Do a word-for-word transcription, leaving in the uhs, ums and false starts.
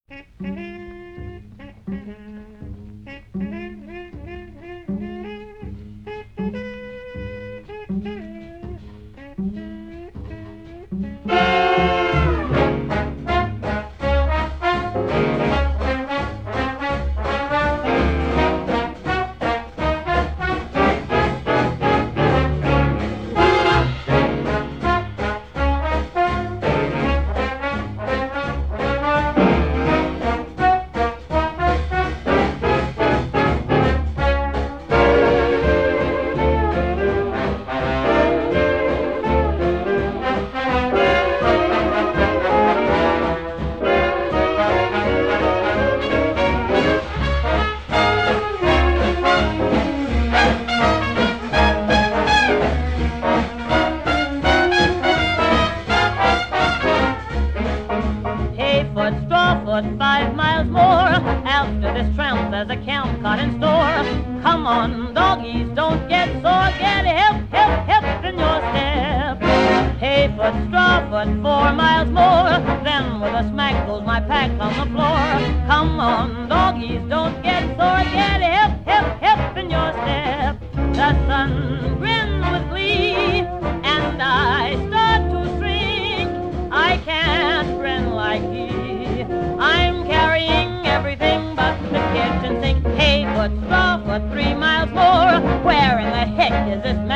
Hayfoot, Strawfoot, five miles more. After this tramp, there's a camp cot in store. Come on, doggies, don't get sore. Get hip, hip, hip in your step. Hayfoot, Strawfoot, four miles more. Then with a smack goes my pack on the floor. Come on, doggies, don't get sore. Get hip, hip, hip in your step. The sun grins with glee, and I start to shrink. I can't grin like he. I'm carrying everything but the kitchen sink. Hayfoot, Strawfoot, three miles more. Where in the heck is this